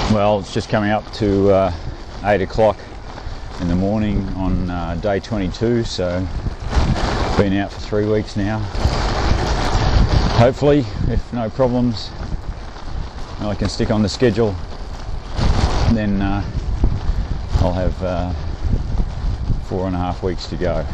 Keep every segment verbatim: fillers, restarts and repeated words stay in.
Well, it's just coming up to uh, eight o'clock in the morning on uh, day twenty-two, so been out for three weeks now. Hopefully, if no problems, I can stick on the schedule, then uh, I'll have uh, four and a half weeks to go.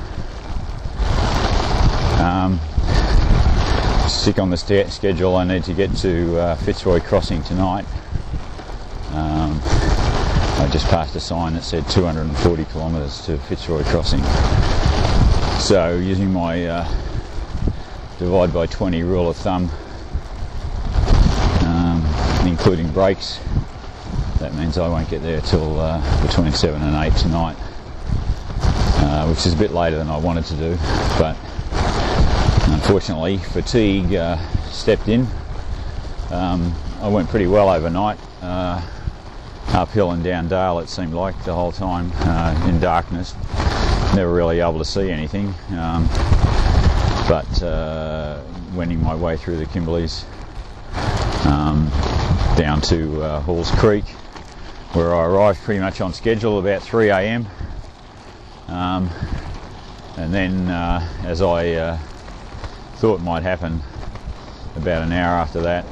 Um, stick on the st- schedule, I need to get to uh, Fitzroy Crossing tonight. Um, I just passed a sign that said two hundred forty kilometres to Fitzroy Crossing. So using my uh, divide by twenty rule of thumb, um, including breaks, that means I won't get there till uh, between seven and eight tonight, uh, which is a bit later than I wanted to do, but unfortunately fatigue uh, stepped in. Um, I went pretty well overnight, uh, uphill and down dale it seemed like the whole time, uh, in darkness, never really able to see anything, um, but uh, wending my way through the Kimberleys um, down to uh, Halls Creek, where I arrived pretty much on schedule about three a m um, and then uh, as I uh, thought might happen, about an hour after that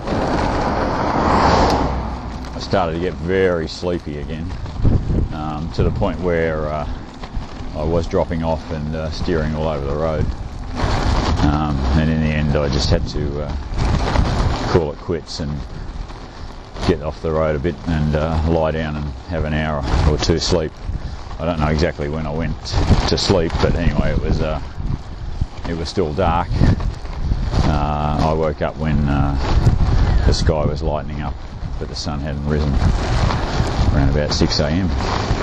I started to get very sleepy again, um, to the point where uh, I was dropping off and uh, steering all over the road, um, and in the end I just had to uh, call it quits and get off the road a bit and uh, lie down and have an hour or two sleep. I don't know exactly when I went to sleep, but anyway, it was uh, it was still dark. Uh, I woke up when uh, the sky was lightening up, but the sun hadn't risen, around about six a m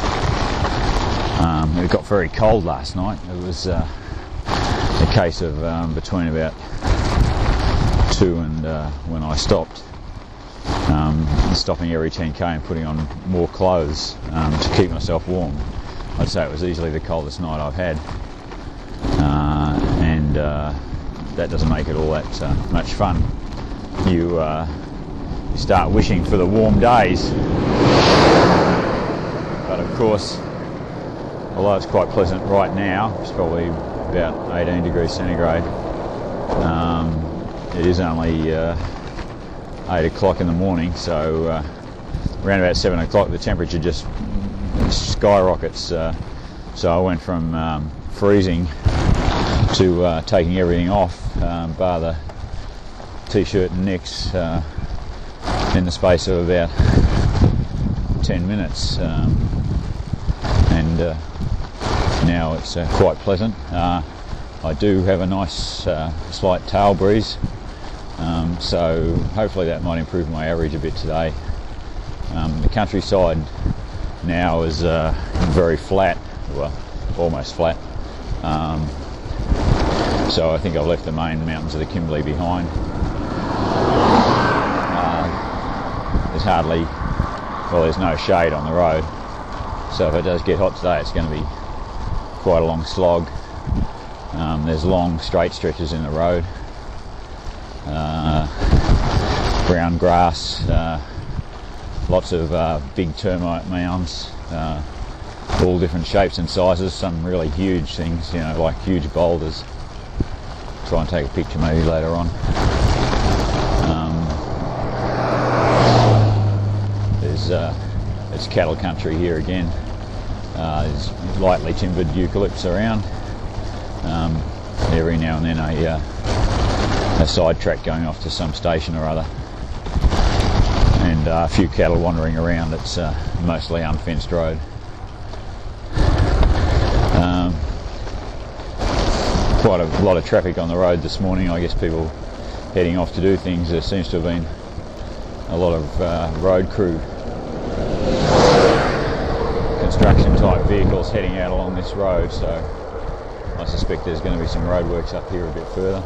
Um, it got very cold last night. It was uh, a case of um, between about two and uh, when I stopped, um, stopping every ten k and putting on more clothes um, to keep myself warm. I'd say it was easily the coldest night I've had, uh, and uh, that doesn't make it all that uh, much fun. You, uh, you start wishing for the warm days, but of course, although it's quite pleasant right now, it's probably about eighteen degrees centigrade, um, it is only uh, eight o'clock in the morning, so uh, around about seven o'clock the temperature just skyrockets. Uh, so I went from um, freezing to uh, taking everything off, um, bar the t-shirt and nicks, uh, in the space of about ten minutes, um, and uh, now it's uh, quite pleasant. Uh, I do have a nice uh, slight tail breeze, um, so hopefully that might improve my average a bit today. Um, the countryside now is uh, very flat, well, almost flat, um, so I think I've left the main mountains of the Kimberley behind. Uh, there's hardly, well, there's no shade on the road, so if it does get hot today it's going to be quite a long slog. Um, there's long straight stretches in the road, uh, brown grass, uh, lots of uh, big termite mounds, uh, all different shapes and sizes, some really huge things, you know, like huge boulders. Try and take a picture maybe later on. Um, there's uh, it's cattle country here again. Uh, there's lightly timbered eucalypts around. Um, every now and then a, uh, a side track going off to some station or other, and uh, a few cattle wandering around. It's uh, mostly unfenced road. Um, quite a lot of traffic on the road this morning. I guess people heading off to do things. There seems to have been a lot of uh, road crew, construction type vehicles heading out along this road, so I suspect there's going to be some roadworks up here a bit further.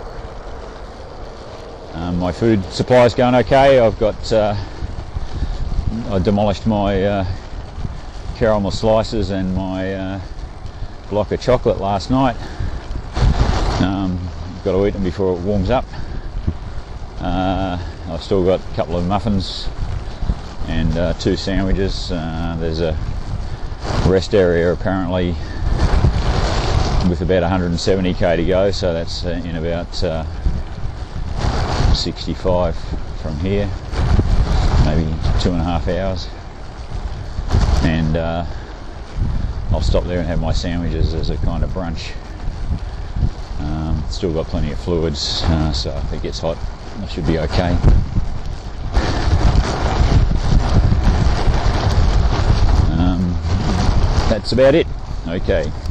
Um, my food supply is going okay. I've got uh, I demolished my uh, caramel slices and my uh, block of chocolate last night. Um, got to eat them before it warms up. Uh, I've still got a couple of muffins and uh, two sandwiches. Uh, there's a rest area apparently with about one hundred seventy k to go, so that's uh, in about uh, sixty-five from here, maybe two and a half hours. And uh, I'll stop there and have my sandwiches as a kind of brunch. Um, still got plenty of fluids, uh, so if it gets hot, I should be okay. Um, that's about it. Okay.